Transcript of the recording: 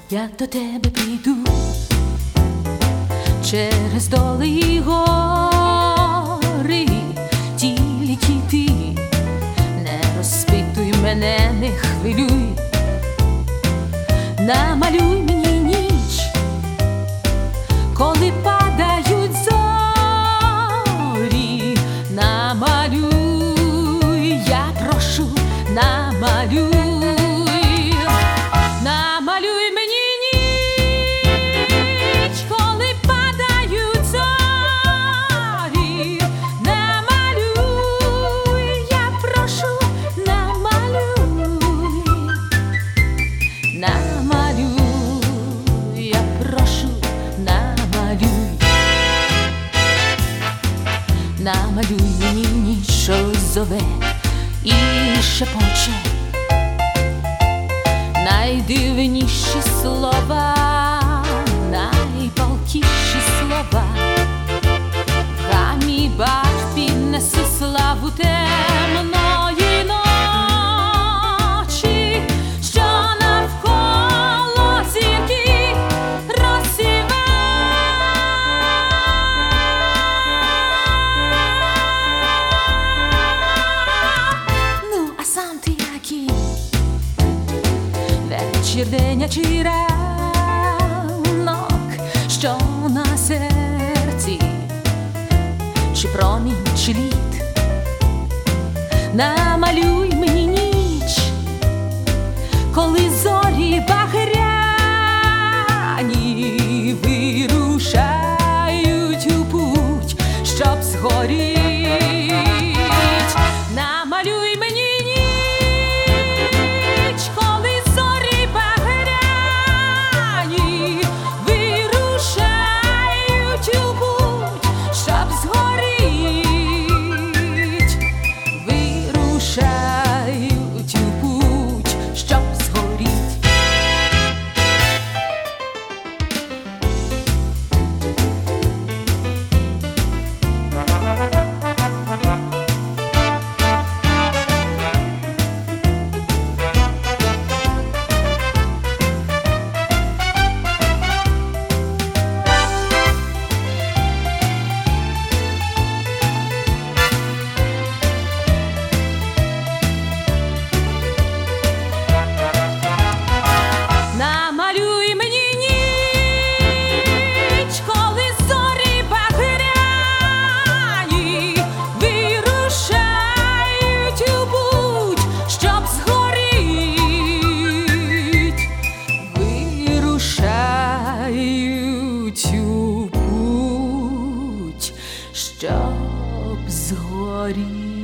я до тебе прийду через доли і гори, тільки ти не розпитуй мене, не хвилюй, намалюй мені ніч, коли падають зорі, намалюй, я прошу, намалюй. Намалюй мені ніч, коли падають зорі, намалюй, я прошу, намалюй, намалюй, я прошу, намалюй, намалюй мені ніч, що зове і шепоче найдивніші слова, найпалкіші слова. В гамі барв піднесе славу темної ночі, що навколо зірки розсіве. Ну, а сам ти який? Вечір, день чи ранок, що на серці, чи промінь, чи лід, намалюй мені ніч, коли зорі багряні вирушають у путь, щоб згоріть. Намалюй мені у путь, щоб згоріти.